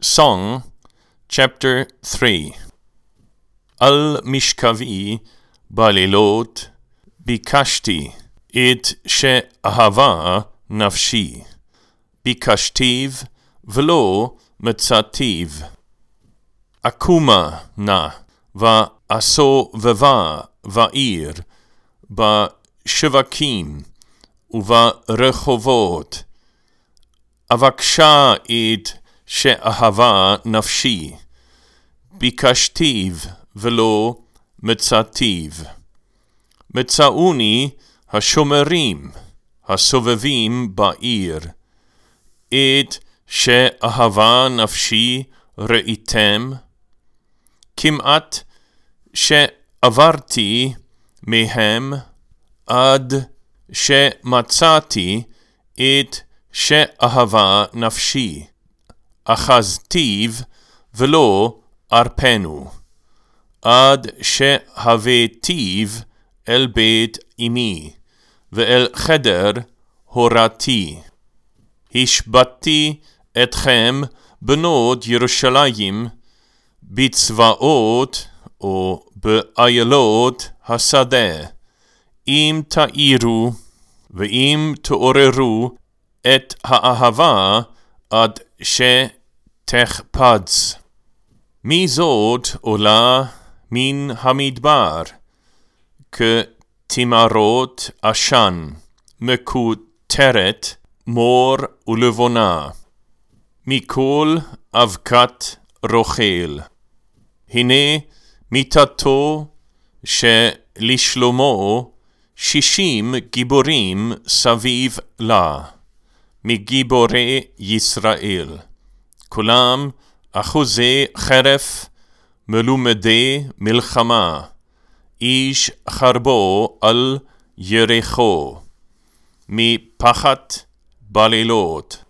Song, chapter 3. Al mishkavi balilot bikashti it she'ahava nafshi. Bikashtiv velo metzativ. Akuma na va asoveva va'ir ba shivakim uva rechovot. Avaksha it she'ahava nafshi. Bikashtiv velo metzativ. Metzauni hashomerim hasovevim ba'ir. Et she'ahava nafshi reitem. Kimat she'avarti mehem ad she'matzati et she'ahava nafshi. Achaztiv velo arpenu. Ad she'havetiv el beit imi ve'el cheder horati. Hishbati etchem benod Yerushalayim bitzvaot o be'ayelot hasadeh. Im ta'iru ve'im te'oreru et ha'ahava ad she'techpadz. Mizod ola min hamidbar ke timarot ashan mekuteret mor ulevona. Mikol avkat rochel. Hine mitato she'lishlomo shishim giborim saviv la. Migibore Yisrael. Kulam אחוזי חרף מלומדי מלחמה, איש חרבו על יריחו, מפחת בלילות.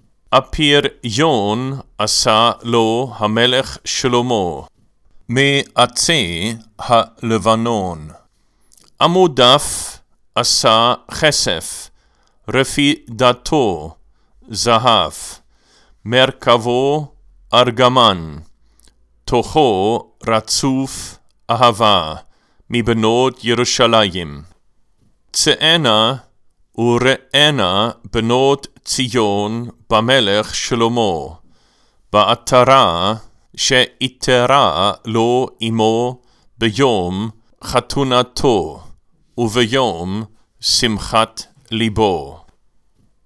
אפיריון עשה לו המלך שלמה, מעצי הלבנון. עמודף עשה כסף, רפידתו זהב, מרכבו ארגמן, תוכו רצוף אהבה, מבנות ירושלים. צאנה וראנה בנות ציון במלך שלמה, בעטרה שאיתרה לו עמו ביום חתונתו, וביום שמחת ליבו.